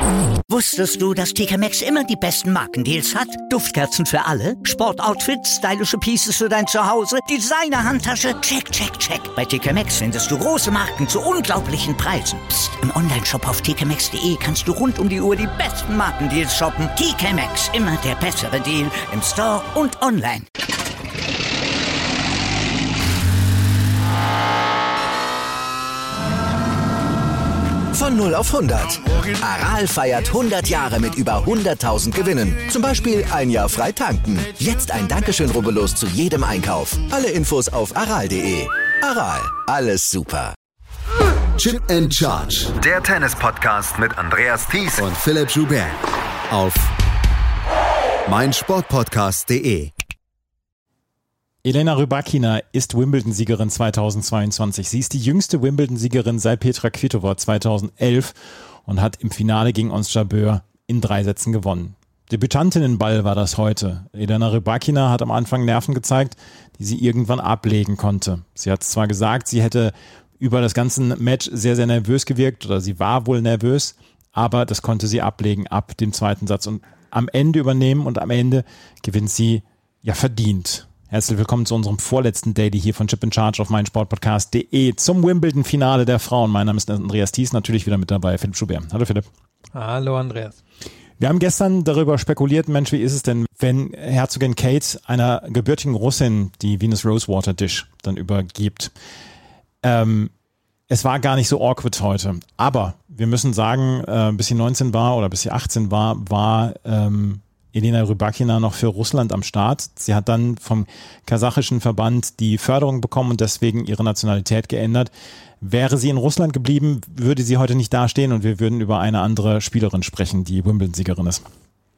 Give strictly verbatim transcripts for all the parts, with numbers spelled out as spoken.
Wusstest du, dass T K Maxx immer die besten Markendeals hat? Duftkerzen für alle, Sportoutfits, stylische Pieces für dein Zuhause, Designer-Handtasche, check, check, check. Bei T K Maxx findest du große Marken zu unglaublichen Preisen. Psst. Im Onlineshop auf t k maxx punkt d e kannst du rund um die Uhr die besten Markendeals shoppen. T K Maxx, immer der bessere Deal im Store und online. Von null auf hundert. Aral feiert hundert Jahre mit über hunderttausend Gewinnen. Zum Beispiel ein Jahr frei tanken. Jetzt ein Dankeschön, rubbellos zu jedem Einkauf. Alle Infos auf aral punkt de. Aral, alles super. Chip and Charge. Der Tennis-Podcast mit Andreas Thies und Philipp Joubert. Auf meinsportpodcast punkt de. Elena Rybakina ist Wimbledon-Siegerin zweitausendzweiundzwanzig. Sie ist die jüngste Wimbledon-Siegerin seit Petra Kvitova zweitausendelf und hat im Finale gegen Ons Jabeur in drei Sätzen gewonnen. Debütantinnenball war das heute. Elena Rybakina hat am Anfang Nerven gezeigt, die sie irgendwann ablegen konnte. Sie hat zwar gesagt, sie hätte über das ganze Match sehr, sehr nervös gewirkt oder sie war wohl nervös, aber das konnte sie ablegen ab dem zweiten Satz und am Ende übernehmen und am Ende gewinnt sie ja verdient. Herzlich willkommen zu unserem vorletzten Daily hier von Chip and Charge auf meinsportpodcast punkt de zum Wimbledon-Finale der Frauen. Mein Name ist Andreas Thies, natürlich wieder mit dabei Philipp Joubert. Hallo Philipp. Hallo Andreas. Wir haben gestern darüber spekuliert, Mensch, wie ist es denn, wenn Herzogin Kate einer gebürtigen Russin die Venus Rosewater Dish dann übergibt. Ähm, es war gar nicht so awkward heute, aber wir müssen sagen, äh, bis sie neunzehn war oder bis sie achtzehn war, war ähm, Elena Rybakina noch für Russland am Start. Sie hat dann vom kasachischen Verband die Förderung bekommen und deswegen ihre Nationalität geändert. Wäre sie in Russland geblieben, würde sie heute nicht dastehen und wir würden über eine andere Spielerin sprechen, die Wimbledon-Siegerin ist.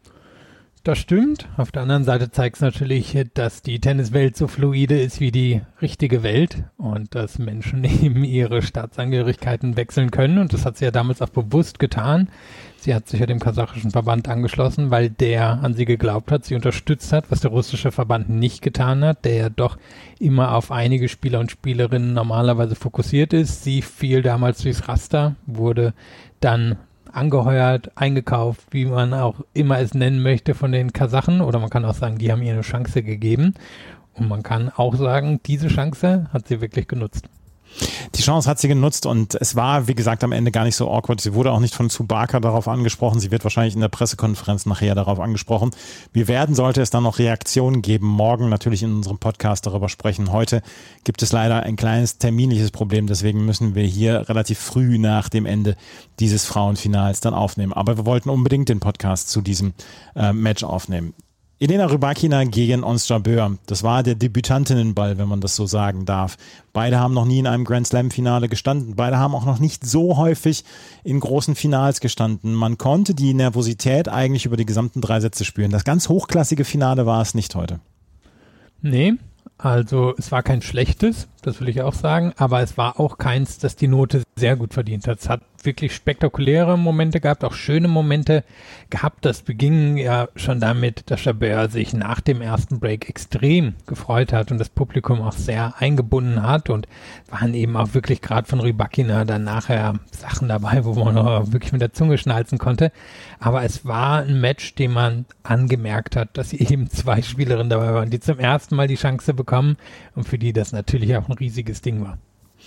Das stimmt. Auf der anderen Seite zeigt es natürlich, dass die Tenniswelt so fluide ist wie die richtige Welt und dass Menschen eben ihre Staatsangehörigkeiten wechseln können und das hat sie ja damals auch bewusst getan. Sie hat sich ja dem kasachischen Verband angeschlossen, weil der an sie geglaubt hat, sie unterstützt hat, was der russische Verband nicht getan hat, der ja doch immer auf einige Spieler und Spielerinnen normalerweise fokussiert ist. Sie fiel damals durchs Raster, wurde dann angeheuert, eingekauft, wie man auch immer es nennen möchte, von den Kasachen, oder man kann auch sagen, die haben ihr eine Chance gegeben und man kann auch sagen, diese Chance hat sie wirklich genutzt. Die Chance hat sie genutzt und es war, wie gesagt, am Ende gar nicht so awkward. Sie wurde auch nicht von Tsubaka darauf angesprochen. Sie wird wahrscheinlich in der Pressekonferenz nachher darauf angesprochen. Wir werden, sollte es dann noch Reaktionen geben, morgen natürlich in unserem Podcast darüber sprechen. Heute gibt es leider ein kleines terminliches Problem, deswegen müssen wir hier relativ früh nach dem Ende dieses Frauenfinals dann aufnehmen. Aber wir wollten unbedingt den Podcast zu diesem äh, Match aufnehmen. Elena Rybakina gegen Ons Jabeur. Das war der Debütantinnenball, wenn man das so sagen darf. Beide haben noch nie in einem Grand Slam-Finale gestanden. Beide haben auch noch nicht so häufig in großen Finals gestanden. Man konnte die Nervosität eigentlich über die gesamten drei Sätze spüren. Das ganz hochklassige Finale war es nicht heute. Nee, also es war kein schlechtes, das will ich auch sagen, aber es war auch keins, das die Note sehr gut verdient hat. Es hat wirklich spektakuläre Momente gehabt, auch schöne Momente gehabt. Das beging ja schon damit, dass Jabeur sich nach dem ersten Break extrem gefreut hat und das Publikum auch sehr eingebunden hat und waren eben auch wirklich gerade von Rybakina dann nachher Sachen dabei, wo man noch wirklich mit der Zunge schnalzen konnte. Aber es war ein Match, dem man angemerkt hat, dass eben zwei Spielerinnen dabei waren, die zum ersten Mal die Chance bekommen und für die das natürlich auch ein riesiges Ding war.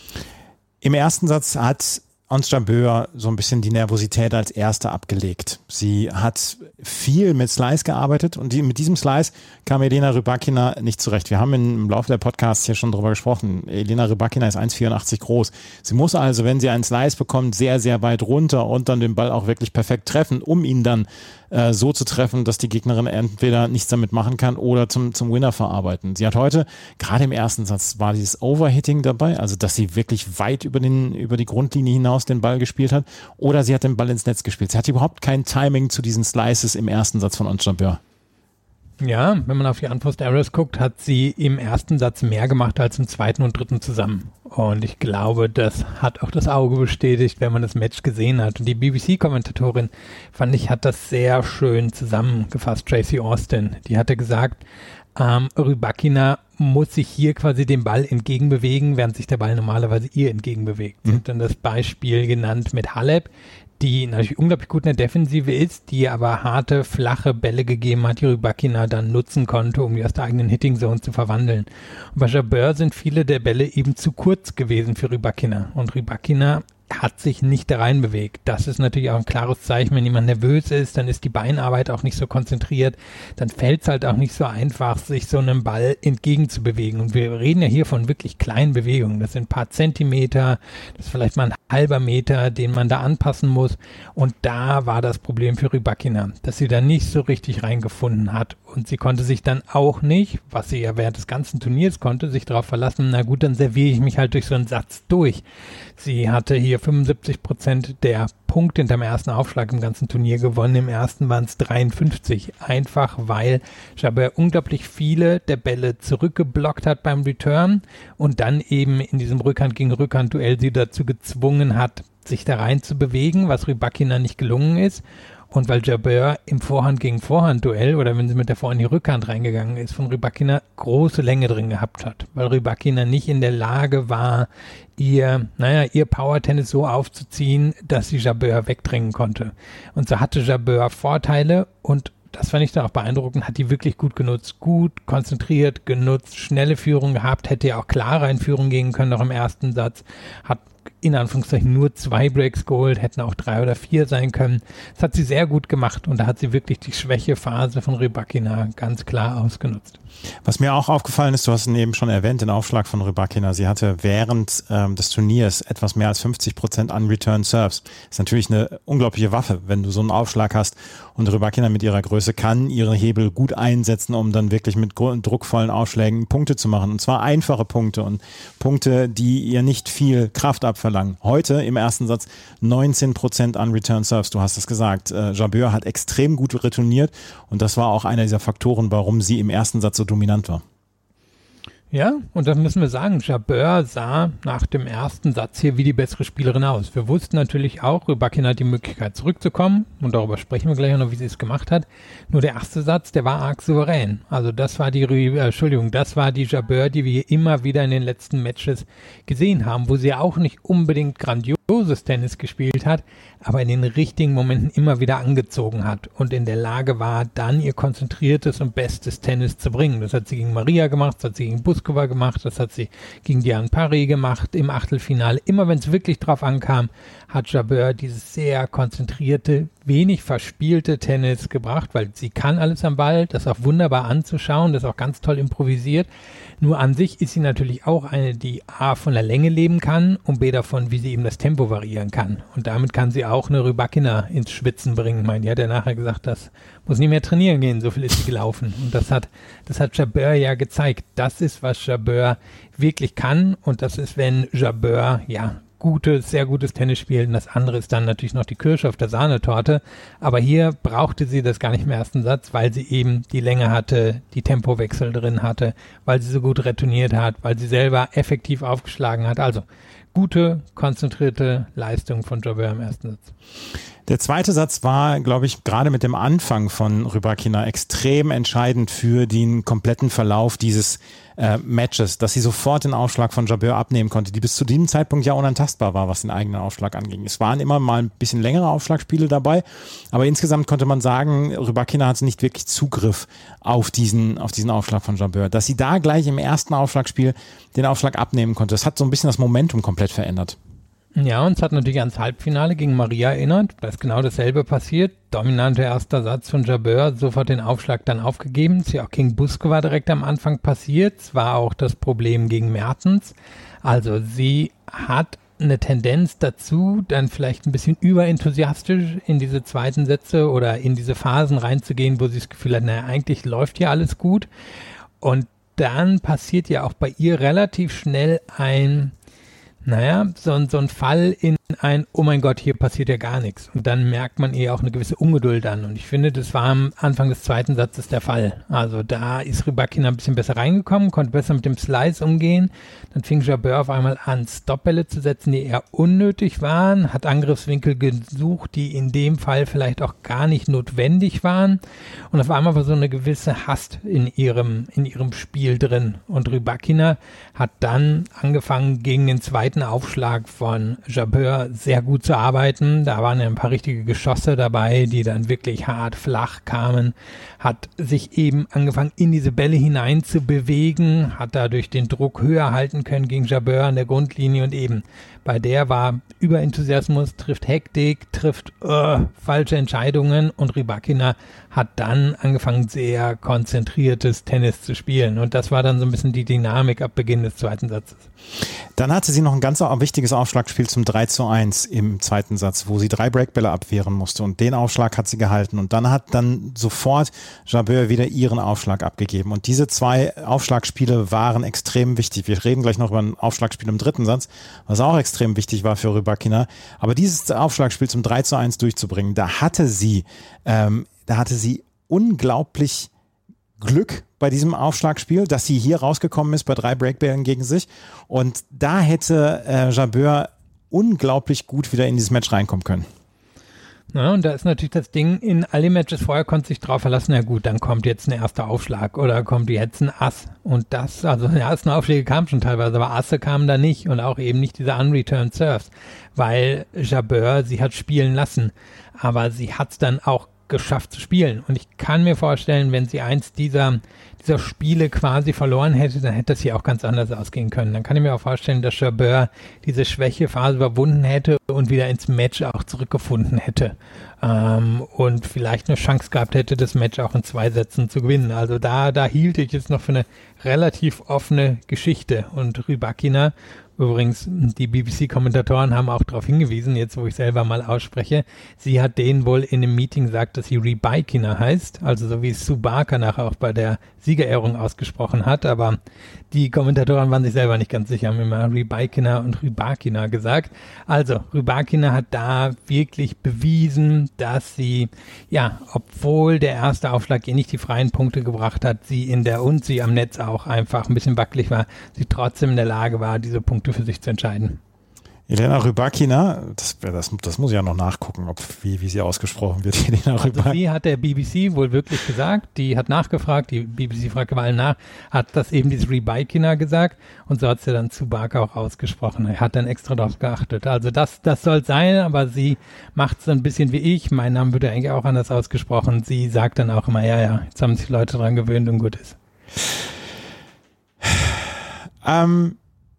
Im ersten Satz hat Ons Jabeur so ein bisschen die Nervosität als Erste abgelegt. Sie hat viel mit Slice gearbeitet und die, mit diesem Slice kam Elena Rybakina nicht zurecht. Wir haben im Laufe der Podcasts hier schon drüber gesprochen. Elena Rybakina ist eins Komma vierundachtzig groß. Sie muss also, wenn sie einen Slice bekommt, sehr, sehr weit runter und dann den Ball auch wirklich perfekt treffen, um ihn dann äh, so zu treffen, dass die Gegnerin entweder nichts damit machen kann oder zum, zum Winner verarbeiten. Sie hat heute, gerade im ersten Satz, war dieses Overhitting dabei, also dass sie wirklich weit über, den, über die Grundlinie hinaus den Ball gespielt hat, oder sie hat den Ball ins Netz gespielt. Sie hat überhaupt kein Timing zu diesen Slices im ersten Satz von Ons Jabeur. Ja, wenn man auf die Unforced Errors guckt, hat sie im ersten Satz mehr gemacht als im zweiten und dritten zusammen. Und ich glaube, das hat auch das Auge bestätigt, wenn man das Match gesehen hat. Und die B B C-Kommentatorin, fand ich, hat das sehr schön zusammengefasst, Tracy Austin. Die hatte gesagt, ähm, Rybakina muss sich hier quasi dem Ball entgegenbewegen, während sich der Ball normalerweise ihr entgegenbewegt. Sie hat dann das Beispiel genannt mit Halep, die natürlich unglaublich gut in der Defensive ist, die aber harte, flache Bälle gegeben hat, die Rybakina dann nutzen konnte, um die aus der eigenen Hitting Zone zu verwandeln. Und bei Jabeur sind viele der Bälle eben zu kurz gewesen für Rybakina. Und Rybakina hat sich nicht da rein bewegt. Das ist natürlich auch ein klares Zeichen, wenn jemand nervös ist, dann ist die Beinarbeit auch nicht so konzentriert, dann fällt es halt auch nicht so einfach, sich so einem Ball entgegenzubewegen. Und wir reden ja hier von wirklich kleinen Bewegungen. Das sind ein paar Zentimeter, das ist vielleicht mal ein halber Meter, den man da anpassen muss. Und da war das Problem für Rybakina, dass sie da nicht so richtig reingefunden hat. Und sie konnte sich dann auch nicht, was sie ja während des ganzen Turniers konnte, sich darauf verlassen, na gut, dann serviere ich mich halt durch so einen Satz durch. Sie hatte hier fünfundsiebzig Prozent der Punkte hinterm ersten Aufschlag im ganzen Turnier gewonnen. Im ersten waren es dreiundfünfzig. Einfach weil Jabeur unglaublich viele der Bälle zurückgeblockt hat beim Return und dann eben in diesem Rückhand gegen Rückhand Duell sie dazu gezwungen hat, sich da rein zu bewegen, was Rybakina nicht gelungen ist. Und weil Jabeur im Vorhand gegen Vorhand Duell oder wenn sie mit der Vorhand in die Rückhand reingegangen ist, von Rybakina große Länge drin gehabt hat, weil Rybakina nicht in der Lage war, ihr, naja, ihr Power-Tennis so aufzuziehen, dass sie Jabeur wegdrängen konnte. Und so hatte Jabeur Vorteile und das fand ich dann auch beeindruckend, hat die wirklich gut genutzt, gut konzentriert genutzt, schnelle Führung gehabt, hätte ja auch klarer in Führung gehen können, noch im ersten Satz, hat in Anführungszeichen nur zwei Breaks geholt, hätten auch drei oder vier sein können. Das hat sie sehr gut gemacht und da hat sie wirklich die Schwächephase von Rybakina ganz klar ausgenutzt. Was mir auch aufgefallen ist, du hast ihn eben schon erwähnt, den Aufschlag von Rybakina. Sie hatte während ähm, des Turniers etwas mehr als fünfzig Prozent an Return Serves. Das ist natürlich eine unglaubliche Waffe, wenn du so einen Aufschlag hast. Und Rybakina mit ihrer Größe kann ihre Hebel gut einsetzen, um dann wirklich mit druckvollen Aufschlägen Punkte zu machen. Und zwar einfache Punkte und Punkte, die ihr nicht viel Kraft abverlangen. Heute im ersten Satz neunzehn Prozent an Return Serves, du hast es gesagt. Äh, Jabeur hat extrem gut retourniert und das war auch einer dieser Faktoren, warum sie im ersten Satz so dominant war. Ja, und das müssen wir sagen, Jabeur sah nach dem ersten Satz hier wie die bessere Spielerin aus. Wir wussten natürlich auch, Rybakina hat die Möglichkeit zurückzukommen und darüber sprechen wir gleich noch, wie sie es gemacht hat. Nur der erste Satz, der war arg souverän. Also das war die, äh, Entschuldigung, das war die Jabeur, die wir immer wieder in den letzten Matches gesehen haben, wo sie ja auch nicht unbedingt grandioses Tennis gespielt hat, aber in den richtigen Momenten immer wieder angezogen hat und in der Lage war, dann ihr konzentriertes und bestes Tennis zu bringen. Das hat sie gegen Maria gemacht, das hat sie gegen Buskova gemacht, das hat sie gegen Diane Parry gemacht im Achtelfinale. Immer wenn es wirklich drauf ankam, hat Jabeur dieses sehr konzentrierte, wenig verspielte Tennis gebracht, weil sie kann alles am Ball, das ist auch wunderbar anzuschauen, das ist auch ganz toll improvisiert. Nur an sich ist sie natürlich auch eine, die A von der Länge leben kann und B davon, wie sie eben das Tempo variieren kann. Und damit kann sie auch eine Rybakina ins Schwitzen bringen. Ich meine, die hat ja nachher gesagt, das muss nicht mehr trainieren gehen, so viel ist sie gelaufen. Und das hat, das hat Jabeur ja gezeigt. Das ist, was Jabeur wirklich kann und das ist, wenn Jabeur, ja, gutes, sehr gutes Tennis spielen. Das andere ist dann natürlich noch die Kirsche auf der Sahnetorte. Aber hier brauchte sie das gar nicht im ersten Satz, weil sie eben die Länge hatte, die Tempowechsel drin hatte, weil sie so gut retourniert hat, weil sie selber effektiv aufgeschlagen hat. Also gute, konzentrierte Leistung von Jabeur im ersten Satz. Der zweite Satz war, glaube ich, gerade mit dem Anfang von Rybakina extrem entscheidend für den kompletten Verlauf dieses äh, Matches, dass sie sofort den Aufschlag von Jabeur abnehmen konnte, die bis zu diesem Zeitpunkt ja unantastbar war, was den eigenen Aufschlag anging. Es waren immer mal ein bisschen längere Aufschlagspiele dabei, aber insgesamt konnte man sagen, Rybakina hatte nicht wirklich Zugriff auf diesen, auf diesen Aufschlag von Jabeur. Dass sie da gleich im ersten Aufschlagspiel den Aufschlag abnehmen konnte, das hat so ein bisschen das Momentum komplett verändert. Ja, und es hat natürlich ans Halbfinale gegen Maria erinnert. Da ist genau dasselbe passiert. Dominanter erster Satz von Jabeur, sofort den Aufschlag dann aufgegeben. Ist ja auch gegen Buskova direkt am Anfang passiert. Es war auch das Problem gegen Mertens. Also sie hat eine Tendenz dazu, dann vielleicht ein bisschen überenthusiastisch in diese zweiten Sätze oder in diese Phasen reinzugehen, wo sie das Gefühl hat, naja, eigentlich läuft hier alles gut. Und dann passiert ja auch bei ihr relativ schnell ein Naja, so, so ein Fall in ein, oh mein Gott, hier passiert ja gar nichts. Und dann merkt man eher auch eine gewisse Ungeduld an. Und ich finde, das war am Anfang des zweiten Satzes der Fall. Also da ist Rybakina ein bisschen besser reingekommen, konnte besser mit dem Slice umgehen. Dann fing Jabeur auf einmal an, Stopbälle zu setzen, die eher unnötig waren, hat Angriffswinkel gesucht, die in dem Fall vielleicht auch gar nicht notwendig waren. Und auf einmal war so eine gewisse Hast in ihrem, in ihrem Spiel drin. Und Rybakina hat dann angefangen, gegen den zweiten Aufschlag von Jabeur Jabeur sehr gut zu arbeiten. Da waren ja ein paar richtige Geschosse dabei, die dann wirklich hart flach kamen. Hat sich eben angefangen, in diese Bälle hinein zu bewegen, hat dadurch den Druck höher halten können gegen Jabeur an der Grundlinie und eben bei der war Überenthusiasmus, trifft Hektik, trifft uh, falsche Entscheidungen und Rybakina hat dann angefangen, sehr konzentriertes Tennis zu spielen und das war dann so ein bisschen die Dynamik ab Beginn des zweiten Satzes. Dann hatte sie noch ein ganz wichtiges Aufschlagspiel zum drei zu eins im zweiten Satz, wo sie drei Breakbälle abwehren musste und den Aufschlag hat sie gehalten und dann hat dann sofort Jabeur wieder ihren Aufschlag abgegeben und diese zwei Aufschlagspiele waren extrem wichtig. Wir reden gleich noch über ein Aufschlagspiel im dritten Satz, was auch extrem wichtig war für Rybakina, aber dieses Aufschlagspiel zum drei zu eins durchzubringen, da hatte sie, ähm, da hatte sie unglaublich Glück bei diesem Aufschlagspiel, dass sie hier rausgekommen ist bei drei Breakbällen gegen sich und da hätte äh, Jabeur unglaublich gut wieder in dieses Match reinkommen können. Ja, und da ist natürlich das Ding, in all den Matches vorher konnte sich drauf verlassen, ja gut, dann kommt jetzt ein erster Aufschlag oder kommt jetzt ein Ass und das, also die ersten Aufschläge kamen schon teilweise, aber Asse kamen da nicht und auch eben nicht diese unreturned Serves, weil Jabeur sie hat spielen lassen, aber sie hat es dann auch geschafft zu spielen und ich kann mir vorstellen, wenn sie eins dieser dieser Spiele quasi verloren hätte, dann hätte das hier auch ganz anders ausgehen können. Dann kann ich mir auch vorstellen, dass Jabeur diese Schwächephase überwunden hätte und wieder ins Match auch zurückgefunden hätte ähm, und vielleicht eine Chance gehabt hätte, das Match auch in zwei Sätzen zu gewinnen. Also da, da hielt ich es noch für eine relativ offene Geschichte und Rybakina, übrigens, die B B C-Kommentatoren haben auch darauf hingewiesen, jetzt wo ich selber mal ausspreche, sie hat denen wohl in einem Meeting gesagt, dass sie Rybakina heißt, also so wie Sue Barker nachher auch bei der Siegerehrung ausgesprochen hat, aber die Kommentatoren waren sich selber nicht ganz sicher, haben immer Rybakina und Rybakina gesagt. Also Rybakina hat da wirklich bewiesen, dass sie, ja, obwohl der erste Aufschlag ihr nicht die freien Punkte gebracht hat, sie in der und sie am Netz auch einfach ein bisschen wackelig war, sie trotzdem in der Lage war, diese Punkte für sich zu entscheiden. Elena Rybakina, das, das, das muss ich ja noch nachgucken, ob, wie, wie sie ausgesprochen wird. Elena Rybakina. Also die hat der B B C wohl wirklich gesagt, die hat nachgefragt, die B B C fragt bei allen nach, hat das eben dieses Rybakina gesagt und so hat sie dann zu Barker auch ausgesprochen. Er hat dann extra darauf geachtet. Also das, das soll sein, aber sie macht es ein bisschen wie ich. Mein Name wird ja eigentlich auch anders ausgesprochen. Sie sagt dann auch immer, ja, ja, jetzt haben sich Leute dran gewöhnt und gut ist. Ähm,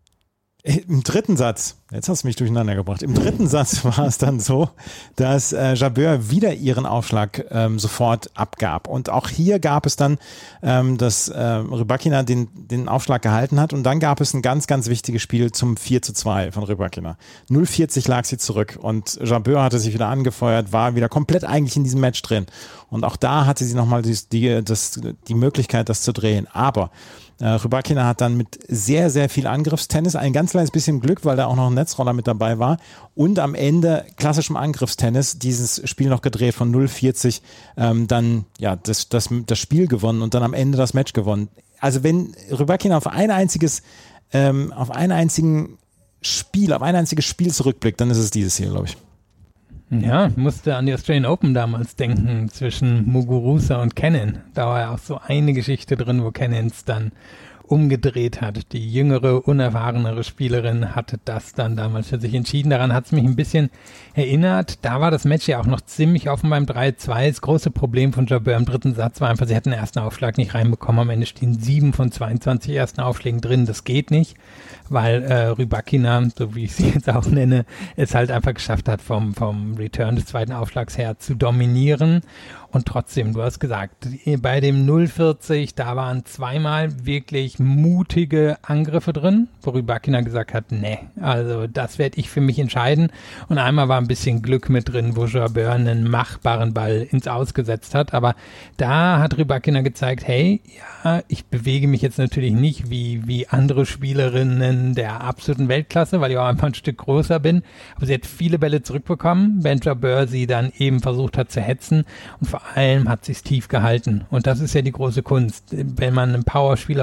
Im dritten Satz, jetzt hast du mich durcheinander gebracht, im dritten Satz war es dann so, dass äh, Jabeur wieder ihren Aufschlag ähm, sofort abgab. Und auch hier gab es dann, ähm, dass äh, Rybakina den, den Aufschlag gehalten hat und dann gab es ein ganz, ganz wichtiges Spiel zum vier zu zwei von Rybakina. null vierzig lag sie zurück und Jabeur hatte sich wieder angefeuert, war wieder komplett eigentlich in diesem Match drin. Und auch da hatte sie nochmal die, die, das, die Möglichkeit, das zu drehen. Aber Äh, Rybakina hat dann mit sehr, sehr viel Angriffstennis, ein ganz kleines bisschen Glück, weil da auch noch ein Netzroller mit dabei war und am Ende klassischem Angriffstennis dieses Spiel noch gedreht von null vierzig, ähm, dann ja das, das, das Spiel gewonnen und dann am Ende das Match gewonnen. Also wenn Rybakina auf ein einziges, ähm, auf einen einzigen Spiel, auf ein einziges Spiel zurückblickt, dann ist es dieses hier, glaube ich. Ja, ich musste an die Australian Open damals denken, zwischen Muguruza und Kenin. Da war ja auch so eine Geschichte drin, wo Kennins dann umgedreht hat. Die jüngere, unerfahrenere Spielerin hatte das dann damals für sich entschieden. Daran hat es mich ein bisschen erinnert. Da war das Match ja auch noch ziemlich offen beim drei zwei. Das große Problem von Jabeur im dritten Satz war einfach, sie hatten den ersten Aufschlag nicht reinbekommen. Am Ende stehen sieben von zweiundzwanzig ersten Aufschlägen drin. Das geht nicht, weil äh, Rybakina, so wie ich sie jetzt auch nenne, es halt einfach geschafft hat, vom, vom Return des zweiten Aufschlags her zu dominieren. Und trotzdem, du hast gesagt, bei dem null vierzig, da waren zweimal wirklich mutige Angriffe drin, wo Rybakina gesagt hat, nee, also das werde ich für mich entscheiden. Und einmal war ein bisschen Glück mit drin, wo Jabeur einen machbaren Ball ins Aus gesetzt hat. Aber da hat Rybakina gezeigt, hey, ja, ich bewege mich jetzt natürlich nicht wie, wie andere Spielerinnen der absoluten Weltklasse, weil ich auch einfach ein Stück größer bin. Aber sie hat viele Bälle zurückbekommen, wenn Jabeur sie dann eben versucht hat zu hetzen. Und vor allem hat sie es tief gehalten. Und das ist ja die große Kunst. Wenn man einen Powerspieler, Powerspieler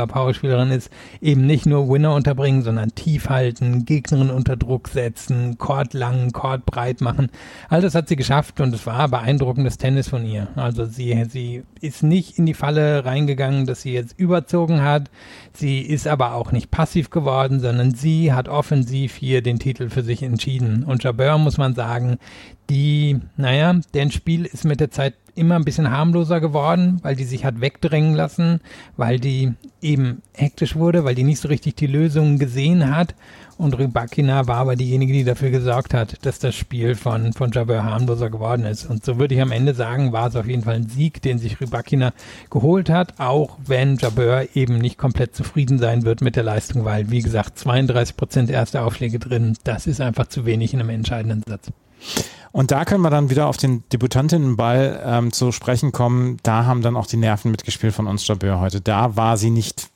Tennisspielerin ist, eben nicht nur Winner unterbringen, sondern tief halten, Gegnerin unter Druck setzen, Court lang, Court breit machen. All das hat sie geschafft und es war beeindruckendes Tennis von ihr. Also sie, sie ist nicht in die Falle reingegangen, dass sie jetzt überzogen hat. Sie ist aber auch nicht passiv geworden, sondern sie hat offensiv hier den Titel für sich entschieden. Und Jabeur, muss man sagen, die, naja, deren Spiel ist mit der Zeit immer ein bisschen harmloser geworden, weil die sich hat wegdrängen lassen, weil die eben hektisch wurde, weil die nicht so richtig die Lösungen gesehen hat. Und Rybakina war aber diejenige, die dafür gesorgt hat, dass das Spiel von, von Jabeur harmloser geworden ist. Und so würde ich am Ende sagen, war es auf jeden Fall ein Sieg, den sich Rybakina geholt hat, auch wenn Jabeur eben nicht komplett zufrieden sein wird mit der Leistung, weil, wie gesagt, zweiunddreißig Prozent erste Aufschläge drin, das ist einfach zu wenig in einem entscheidenden Satz. Und da können wir dann wieder auf den Debütantinnenball ähm, zu sprechen kommen. Da haben dann auch die Nerven mitgespielt von uns, Jabeur, heute. Da war sie nicht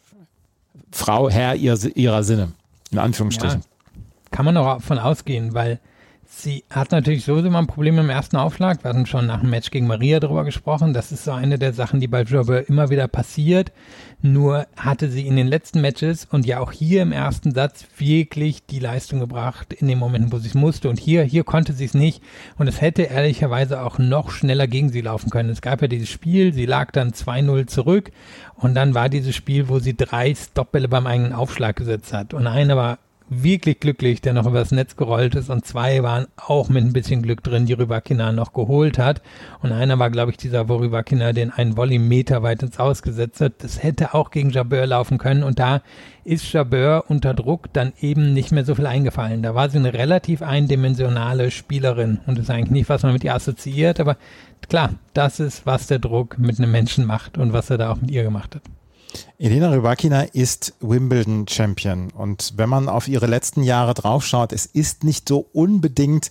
Frau, Herr ihrer, ihrer Sinne, in Anführungsstrichen. Ja, kann man auch davon ausgehen, weil sie hat natürlich sowieso mal ein Problem im ersten Aufschlag. Wir hatten schon nach dem Match gegen Maria darüber gesprochen. Das ist so eine der Sachen, die bei Jabeur immer wieder passiert. Nur hatte sie in den letzten Matches und ja auch hier im ersten Satz wirklich die Leistung gebracht in den Momenten, wo sie es musste. Und hier, hier konnte sie es nicht. Und es hätte ehrlicherweise auch noch schneller gegen sie laufen können. Es gab ja dieses Spiel, sie lag dann zwei null zurück. Und dann war dieses Spiel, wo sie drei Stopbälle beim eigenen Aufschlag gesetzt hat. Und eine war wirklich glücklich, der noch übers Netz gerollt ist, und zwei waren auch mit ein bisschen Glück drin, die Rybakina noch geholt hat. Und einer war, glaube ich, dieser, wo Rybakina den einen Volley Meter weit ins Ausgesetzt hat. Das hätte auch gegen Jabeur laufen können, und da ist Jabeur unter Druck dann eben nicht mehr so viel eingefallen. Da war sie eine relativ eindimensionale Spielerin und das ist eigentlich nicht, was man mit ihr assoziiert, aber klar, das ist, was der Druck mit einem Menschen macht und was er da auch mit ihr gemacht hat. Elena Rybakina ist Wimbledon-Champion, und wenn man auf ihre letzten Jahre draufschaut, es ist nicht so unbedingt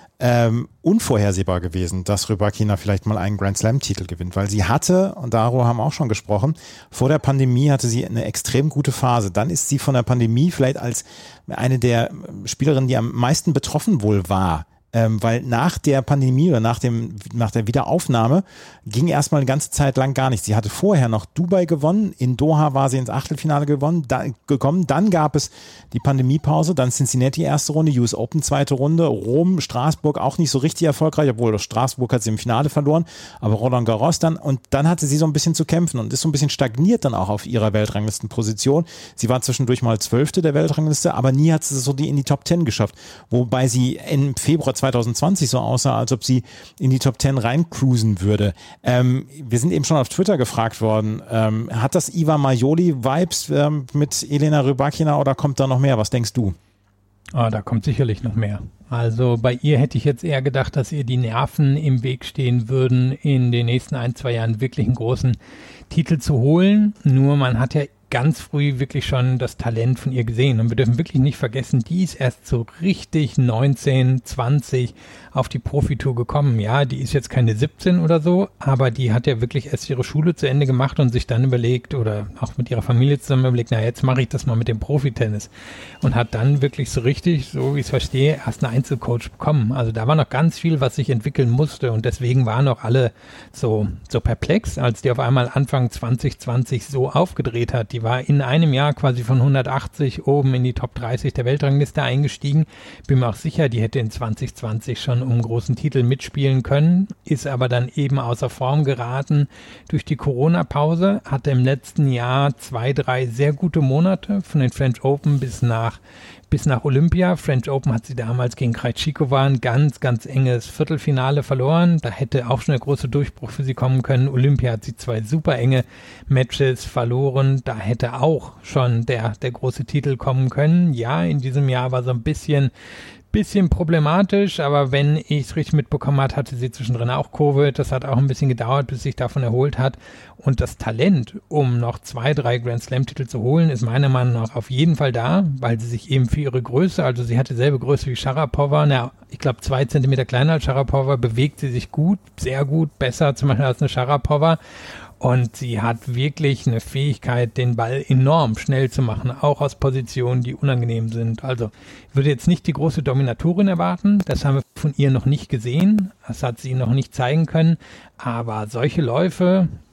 ähm, unvorhersehbar gewesen, dass Rybakina vielleicht mal einen Grand-Slam-Titel gewinnt, weil sie hatte, und darüber haben wir auch schon gesprochen, vor der Pandemie hatte sie eine extrem gute Phase. Dann ist sie von der Pandemie vielleicht als eine der Spielerinnen, die am meisten betroffen wohl war, Ähm, weil nach der Pandemie oder nach dem nach der Wiederaufnahme ging erstmal eine ganze Zeit lang gar nichts. Sie hatte vorher noch Dubai gewonnen, in Doha war sie ins Achtelfinale gewonnen, da, gekommen, dann gab es die Pandemiepause, dann Cincinnati erste Runde, U S Open zweite Runde, Rom, Straßburg auch nicht so richtig erfolgreich, obwohl Straßburg hat sie im Finale verloren, aber Roland Garros dann, und dann hatte sie so ein bisschen zu kämpfen und ist so ein bisschen stagniert dann auch auf ihrer Weltranglistenposition. Sie war zwischendurch mal Zwölfte der Weltrangliste, aber nie hat sie es so die in die Top Ten geschafft, wobei sie im Februar zwanzig zwanzig so aussah, als ob sie in die Top Ten reincruisen würde. Ähm, wir sind eben schon auf Twitter gefragt worden, ähm, hat das Iva Majoli-Vibes ähm, mit Elena Rybakina oder kommt da noch mehr? Was denkst du? Oh, da kommt sicherlich noch mehr. Also bei ihr hätte ich jetzt eher gedacht, dass ihr die Nerven im Weg stehen würden, in den nächsten ein, zwei Jahren wirklich einen großen Titel zu holen. Nur man hat ja ganz früh wirklich schon das Talent von ihr gesehen. Und wir dürfen wirklich nicht vergessen, die ist erst so richtig neunzehn, zwanzig auf die Profitour gekommen. Ja, die ist jetzt keine siebzehn oder so, aber die hat ja wirklich erst ihre Schule zu Ende gemacht und sich dann überlegt oder auch mit ihrer Familie zusammen überlegt, na jetzt mache ich das mal mit dem Profitennis. Und hat dann wirklich so richtig, so wie ich es verstehe, erst einen Einzelcoach bekommen. Also da war noch ganz viel, was sich entwickeln musste, und deswegen waren auch alle so, so perplex, als die auf einmal Anfang zwanzig zwanzig so aufgedreht hat. Die war in einem Jahr quasi von hundertachtzig oben in die Top dreißig der Weltrangliste eingestiegen. Bin mir auch sicher, die hätte in zwanzig zwanzig schon um einen großen Titel mitspielen können, ist aber dann eben außer Form geraten durch die Corona-Pause, hatte im letzten Jahr zwei, drei sehr gute Monate von den French Open bis nach bis nach Olympia. French Open hat sie damals gegen Krejcikova ein ganz, ganz enges Viertelfinale verloren. Da hätte auch schon der große Durchbruch für sie kommen können. Olympia hat sie zwei super enge Matches verloren. Da hätte auch schon der, der große Titel kommen können. Ja, in diesem Jahr war so ein bisschen Bisschen problematisch, aber wenn ich es richtig mitbekommen habe, hatte sie zwischendrin auch Covid. Das hat auch ein bisschen gedauert, bis sich davon erholt hat. Und das Talent, um noch zwei, drei Grand Slam-Titel zu holen, ist meiner Meinung nach auf jeden Fall da, weil sie sich eben für ihre Größe, also sie hat dieselbe Größe wie Sharapova, na, ich glaube zwei Zentimeter kleiner als Sharapova, bewegt sie sich gut, sehr gut, besser zum Beispiel als eine Sharapova. Und sie hat wirklich eine Fähigkeit, den Ball enorm schnell zu machen, auch aus Positionen, die unangenehm sind. Also ich würde jetzt nicht die große Dominatorin erwarten, das haben wir von ihr noch nicht gesehen, das hat sie noch nicht zeigen können, aber solche Läufe,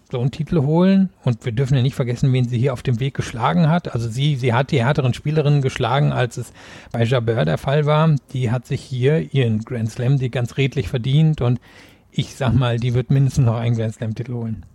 so einen Titel holen. Und wir dürfen ja nicht vergessen, wen sie hier auf dem Weg geschlagen hat. Also sie, sie hat die härteren Spielerinnen geschlagen, als es bei Jabeur der Fall war. Die hat sich hier ihren Grand Slam, die ganz redlich verdient. Und ich sag mal, die wird mindestens noch einen Grand Slam-Titel holen.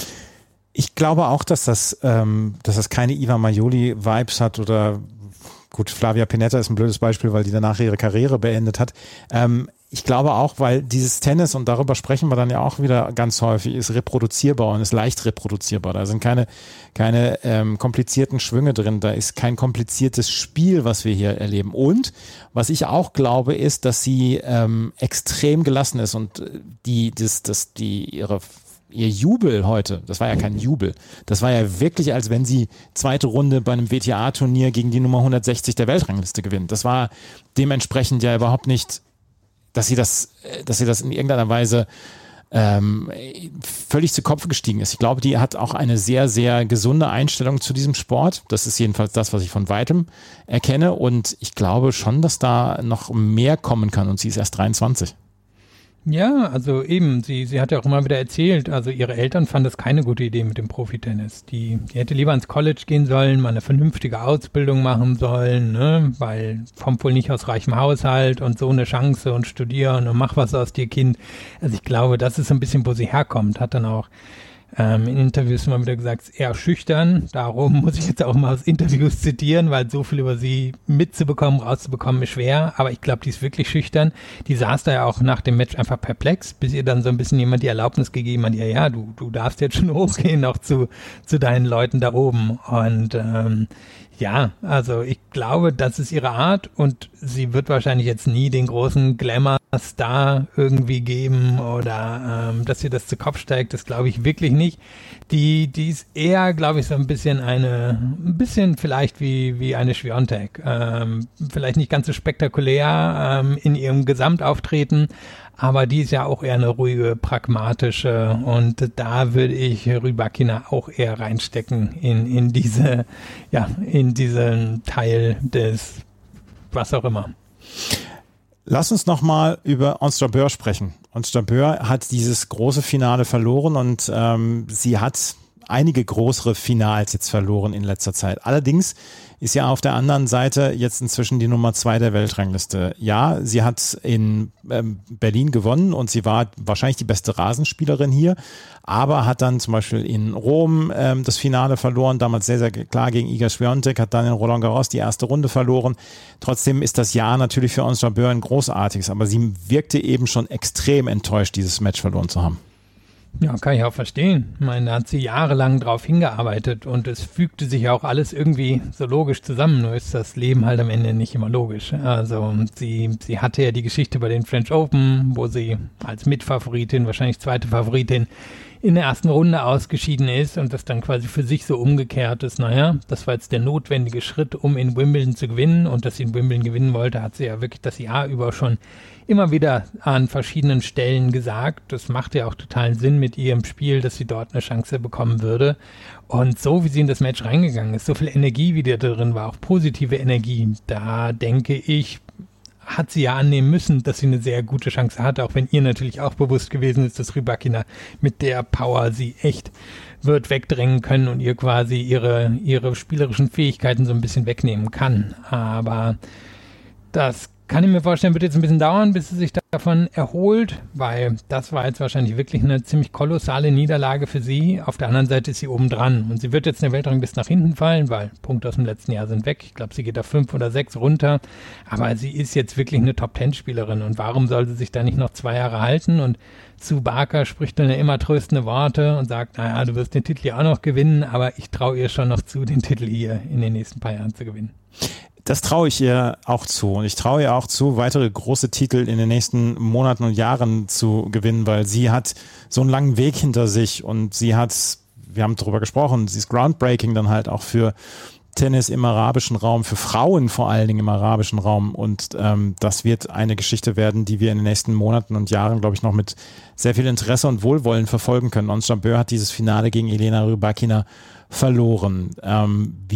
Ich glaube auch, dass das, ähm, dass das keine Iva Maioli-Vibes hat oder gut, Flavia Pennetta ist ein blödes Beispiel, weil die danach ihre Karriere beendet hat. Ähm, ich glaube auch, weil dieses Tennis, und darüber sprechen wir dann ja auch wieder ganz häufig, ist reproduzierbar und ist leicht reproduzierbar. Da sind keine, keine ähm, komplizierten Schwünge drin, da ist kein kompliziertes Spiel, was wir hier erleben. Und was ich auch glaube, ist, dass sie ähm, extrem gelassen ist und die, das, das, die, ihre Ihr Jubel heute, das war ja kein Jubel, das war ja wirklich, als wenn sie zweite Runde bei einem W T A-Turnier gegen die Nummer hundertsechzig der Weltrangliste gewinnt. Das war dementsprechend ja überhaupt nicht, dass sie das, dass sie das in irgendeiner Weise ähm, völlig zu Kopf gestiegen ist. Ich glaube, die hat auch eine sehr, sehr gesunde Einstellung zu diesem Sport. Das ist jedenfalls das, was ich von weitem erkenne. Und ich glaube schon, dass da noch mehr kommen kann. Und sie ist erst dreiundzwanzig. Ja, also eben, sie, sie hat ja auch immer wieder erzählt, also ihre Eltern fanden das keine gute Idee mit dem Profitennis. Die, die hätte lieber ins College gehen sollen, mal eine vernünftige Ausbildung machen sollen, ne, weil kommt wohl nicht aus reichem Haushalt und so eine Chance und studieren und mach was aus dir, Kind. Also ich glaube, das ist so ein bisschen, wo sie herkommt, hat dann auch Ähm, in Interviews immer wieder gesagt, eher schüchtern. Darum muss ich jetzt auch mal aus Interviews zitieren, weil so viel über sie mitzubekommen, rauszubekommen, ist schwer. Aber ich glaube, die ist wirklich schüchtern. Die saß da ja auch nach dem Match einfach perplex, bis ihr dann so ein bisschen jemand die Erlaubnis gegeben hat, ja, ja, du, du darfst jetzt schon hochgehen noch zu, zu deinen Leuten da oben. Und ähm, ja, also ich glaube, das ist ihre Art und sie wird wahrscheinlich jetzt nie den großen Glamour-Star irgendwie geben oder ähm, dass ihr das zu Kopf steigt, das glaube ich wirklich nicht. Die, die ist eher, glaube ich, so ein bisschen eine, ein bisschen vielleicht wie, wie eine Świątek. Ähm, vielleicht nicht ganz so spektakulär ähm, in ihrem Gesamtauftreten, aber die ist ja auch eher eine ruhige, pragmatische und da würde ich Rybakina auch eher reinstecken in, in diese, ja, in diesen Teil des was auch immer. Lass uns nochmal über Ons Jabeur sprechen. Ons Jabeur hat dieses große Finale verloren und ähm, sie hat einige größere Finals jetzt verloren in letzter Zeit. Allerdings ist ja auf der anderen Seite jetzt inzwischen die Nummer zwei der Weltrangliste. Ja, sie hat in ähm, Berlin gewonnen und sie war wahrscheinlich die beste Rasenspielerin hier, aber hat dann zum Beispiel in Rom ähm, das Finale verloren, damals sehr, sehr klar gegen Iga Świątek, hat dann in Roland Garros die erste Runde verloren. Trotzdem ist das Jahr natürlich für Ons Jabeur ein großartiges, aber sie wirkte eben schon extrem enttäuscht, dieses Match verloren zu haben. Ja, kann ich auch verstehen. Ich meine, da hat sie jahrelang drauf hingearbeitet und es fügte sich auch alles irgendwie so logisch zusammen, nur ist das Leben halt am Ende nicht immer logisch. Also sie, sie hatte ja die Geschichte bei den French Open, wo sie als Mitfavoritin, wahrscheinlich zweite Favoritin, in der ersten Runde ausgeschieden ist und das dann quasi für sich so umgekehrt ist. Naja, das war jetzt der notwendige Schritt, um in Wimbledon zu gewinnen und dass sie in Wimbledon gewinnen wollte, hat sie ja wirklich das Jahr über schon immer wieder an verschiedenen Stellen gesagt. Das macht ja auch totalen Sinn mit ihrem Spiel, dass sie dort eine Chance bekommen würde. Und so wie sie in das Match reingegangen ist, so viel Energie, wie da drin war, auch positive Energie, da denke ich, hat sie ja annehmen müssen, dass sie eine sehr gute Chance hatte, auch wenn ihr natürlich auch bewusst gewesen ist, dass Rybakina mit der Power sie echt wird wegdrängen können und ihr quasi ihre, ihre spielerischen Fähigkeiten so ein bisschen wegnehmen kann. Aber das kann ich mir vorstellen, wird jetzt ein bisschen dauern, bis sie sich davon erholt, weil das war jetzt wahrscheinlich wirklich eine ziemlich kolossale Niederlage für sie. Auf der anderen Seite ist sie oben dran und sie wird jetzt in der Weltrangliste nach hinten fallen, weil Punkte aus dem letzten Jahr sind weg. Ich glaube, sie geht auf fünf oder sechs runter, aber sie ist jetzt wirklich eine Top-Ten-Spielerin und warum soll sie sich da nicht noch zwei Jahre halten? Und Sue Barker spricht dann ja immer tröstende Worte und sagt, naja, du wirst den Titel ja auch noch gewinnen, aber ich traue ihr schon noch zu, den Titel hier in den nächsten paar Jahren zu gewinnen. Das traue ich ihr auch zu und ich traue ihr auch zu, weitere große Titel in den nächsten Monaten und Jahren zu gewinnen, weil sie hat so einen langen Weg hinter sich und sie hat, wir haben darüber gesprochen, sie ist groundbreaking dann halt auch für Tennis im arabischen Raum, für Frauen vor allen Dingen im arabischen Raum und ähm, das wird eine Geschichte werden, die wir in den nächsten Monaten und Jahren, glaube ich, noch mit sehr viel Interesse und Wohlwollen verfolgen können. Ons Jabeur hat dieses Finale gegen Elena Rybakina verloren. Ähm, wir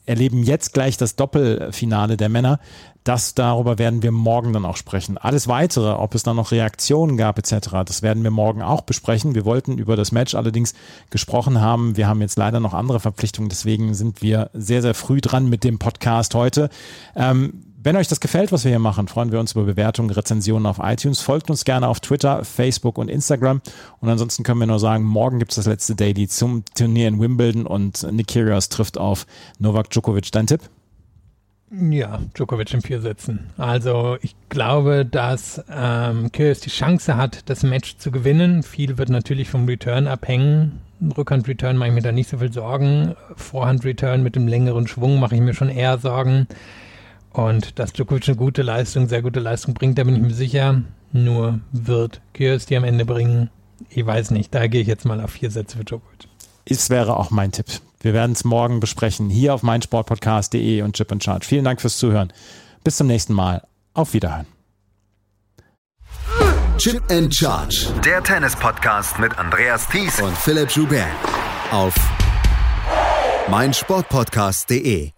erleben jetzt gleich das Doppelfinale der Männer. Das, darüber werden wir morgen dann auch sprechen. Alles Weitere, ob es dann noch Reaktionen gab et cetera, das werden wir morgen auch besprechen. Wir wollten über das Match allerdings gesprochen haben. Wir haben jetzt leider noch andere Verpflichtungen, deswegen sind wir sehr, sehr früh dran mit dem Podcast heute. Ähm, Wenn euch das gefällt, was wir hier machen, freuen wir uns über Bewertungen, Rezensionen auf iTunes. Folgt uns gerne auf Twitter, Facebook und Instagram. Und ansonsten können wir nur sagen, morgen gibt es das letzte Daily zum Turnier in Wimbledon und Nick Kyrgios trifft auf Novak Djokovic. Dein Tipp? Ja, Djokovic in vier Sätzen. Also ich glaube, dass ähm, Kyrgios die Chance hat, das Match zu gewinnen. Viel wird natürlich vom Return abhängen. Rückhand-Return mache ich mir da nicht so viel Sorgen. Vorhand-Return mit dem längeren Schwung mache ich mir schon eher Sorgen. Und dass Djokovic eine gute Leistung, sehr gute Leistung bringt, da bin ich mir sicher. Nur wird Kyrgios die am Ende bringen? Ich weiß nicht. Da gehe ich jetzt mal auf vier Sätze für Djokovic. Es wäre auch mein Tipp. Wir werden es morgen besprechen, hier auf meinsportpodcast punkt de und Chip and Charge. Vielen Dank fürs Zuhören. Bis zum nächsten Mal. Auf Wiederhören. Chip and Charge. Der Tennis-Podcast mit Andreas Thies und Philipp Joubert. Auf meinsportpodcast punkt de.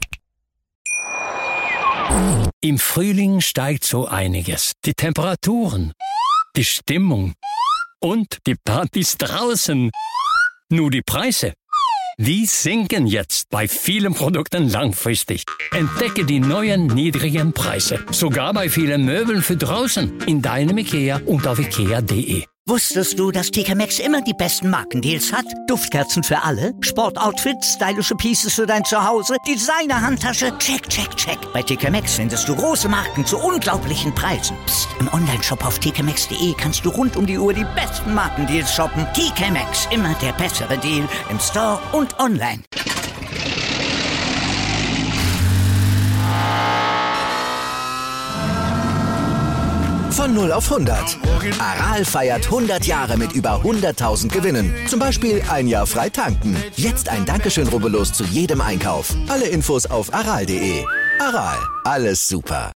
Im Frühling steigt so einiges. Die Temperaturen, die Stimmung und die Partys draußen. Nur die Preise, die sinken jetzt bei vielen Produkten langfristig. Entdecke die neuen niedrigen Preise. Sogar bei vielen Möbeln für draußen. In deinem IKEA und auf ikea punkt de. Wusstest du, dass T K Maxx immer die besten Markendeals hat? Duftkerzen für alle, Sportoutfits, stylische Pieces für dein Zuhause, Designer-Handtasche, check, check, check. Bei T K Maxx findest du große Marken zu unglaublichen Preisen. Psst. Im Onlineshop auf t k maxx punkt de kannst du rund um die Uhr die besten Markendeals shoppen. T K Maxx, immer der bessere Deal im Store und online. Von null auf hundert. Aral feiert hundert Jahre mit über hunderttausend Gewinnen. Zum Beispiel ein Jahr frei tanken. Jetzt ein Dankeschön, rubbellos zu jedem Einkauf. Alle Infos auf aral punkt de. Aral, alles super.